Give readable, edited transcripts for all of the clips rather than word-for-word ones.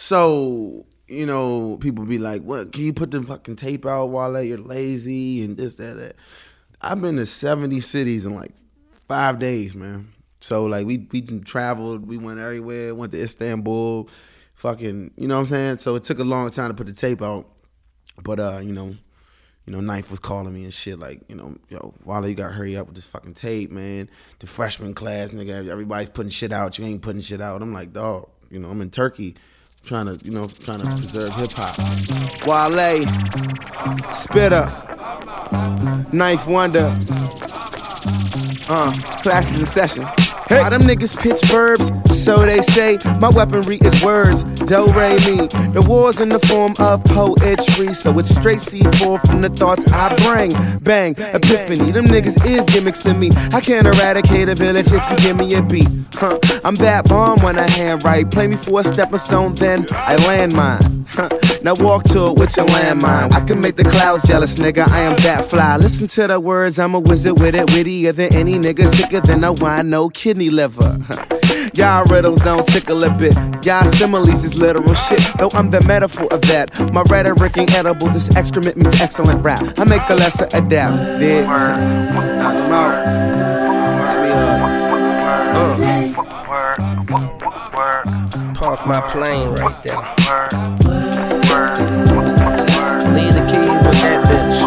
So, you know, people be like, what, can you put the fucking tape out, Wale? You're lazy and this, that. I've been to 70 cities in like 5 days, man. So, like, we traveled. We went everywhere. Went to Istanbul. Fucking, you know what I'm saying? So it took a long time to put the tape out. But, you know, Knife was calling me and shit like, yo, Wale, you gotta hurry up with this fucking tape, man. The freshman class, nigga, everybody's putting shit out. You ain't putting shit out. I'm like, dog, I'm in Turkey trying to preserve hip hop. Wale, Spitter, Knife Wonder, classes in session. Hey. All them niggas pitch verbs, so they say. My weaponry is words, do-re-mi. The war's in the form of poetry, so it's straight C4 from the thoughts I bring. Bang, epiphany, them niggas is gimmicks to me. I can't eradicate a village if you give me a beat. I'm that bomb when I hand write. Play me for a stepping stone, then I land mine. Now walk to it with your landmine. I can make the clouds jealous, nigga, I am that fly. Listen to the words, I'm a wizard with it. Wittier than any nigga, sicker than a wine, no kidney liver. Y'all riddles don't tickle a bit. Y'all similes is literal shit, though I'm the metaphor of that. My rhetoric ain't edible, this excrement means excellent rap. I make the lesser adapt, dig? Knock 'em out. Park my plane right there. Leave the keys with that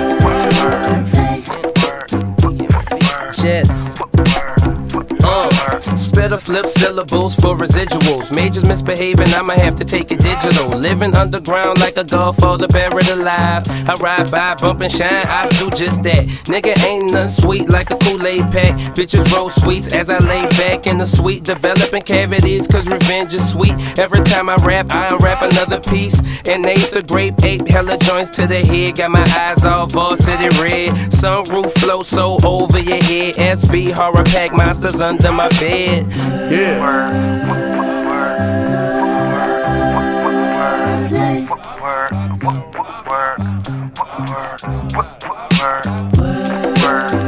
bitch. Jets. Spitter flip syllables for residuals. Majors misbehaving, I'ma have to take it digital. Living underground like a godfather buried alive. I ride by, bump and shine, I do just that. Nigga ain't nothing sweet like a Kool-Aid pack. Bitches roll sweets as I lay back in the suite. Developing cavities cause revenge is sweet. Every time I rap, I unwrap another piece. And eighth the grape ape, hella joints to the head. Got my eyes all varsity red. Sunroof flow so over your head. SB horror pack monsters under my bed. Yeah. Word.